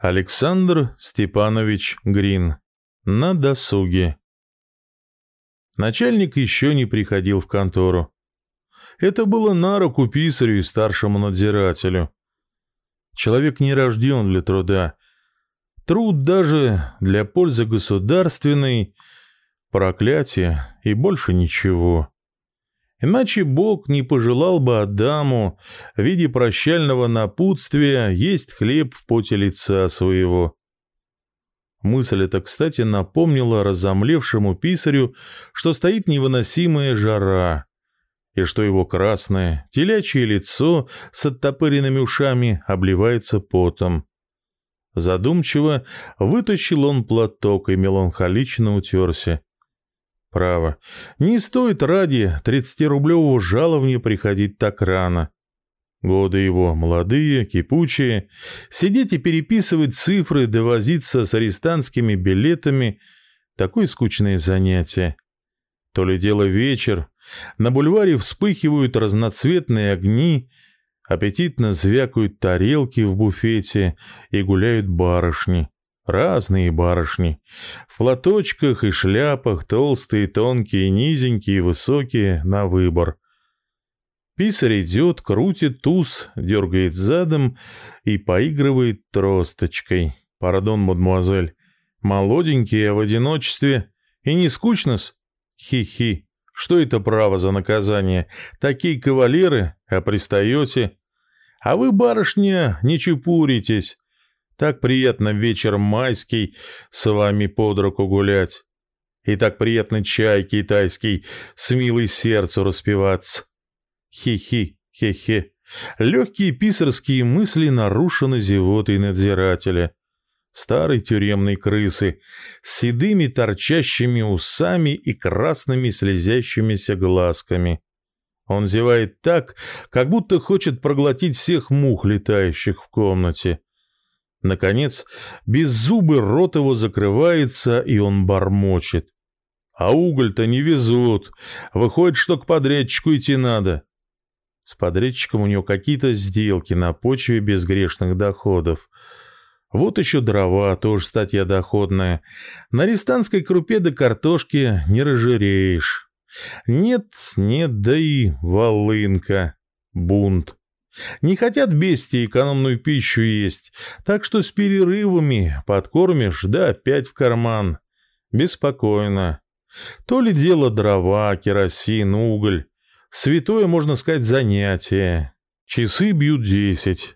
Александр Степанович Грин. На досуге. Начальник еще не приходил в контору. Это было на руку писарю и старшему надзирателю. Человек не рожден для труда. Труд даже для пользы государственной — проклятие и больше ничего. Иначе Бог не пожелал бы Адаму в виде прощального напутствия есть хлеб в поте лица своего. Мысль эта, кстати, напомнила разомлевшему писарю, что стоит невыносимая жара, и что его красное, телячье лицо с оттопыренными ушами обливается потом. Задумчиво вытащил он платок и меланхолично утерся. Право, не стоит ради 30-рублевого жалования приходить так рано. Годы его молодые, кипучие, сидеть и переписывать цифры, да возиться с арестантскими билетами — такое скучное занятие. То ли дело вечер, на бульваре вспыхивают разноцветные огни, аппетитно звякают тарелки в буфете и гуляют барышни. Разные барышни. В платочках и шляпах, толстые, тонкие, низенькие, высокие, на выбор. Писарь идет, крутит туз, дергает задом и поигрывает тросточкой. «Пардон, мадемуазель, молоденькие, в одиночестве. И не скучно-с? Хи-хи. Что это право за наказание? Такие кавалеры, а пристаете? А вы, барышня, не чепуритесь. Так приятно вечер майский с вами под руку гулять. И так приятно чай китайский с милой сердцу распеваться. Хи-хи, хе-хе». Легкие писарские мысли нарушены зевотой надзирателя. Старой тюремной крысы с седыми торчащими усами и красными слезящимися глазками. Он зевает так, как будто хочет проглотить всех мух, летающих в комнате. Наконец, беззубый рот его закрывается, и он бормочет. А уголь-то не везут. Выходит, что к подрядчику идти надо. С подрядчиком у него какие-то сделки на почве безгрешных доходов. Вот еще дрова, тоже статья доходная. На арестантской крупе до картошки не разжиреешь. Нет, да и волынка. Бунт. Не хотят бестии экономную пищу есть, так что с перерывами подкормишь, да опять в карман. Беспокойно. То ли дело дрова, керосин, уголь. Святое, можно сказать, занятие. Часы бьют 10.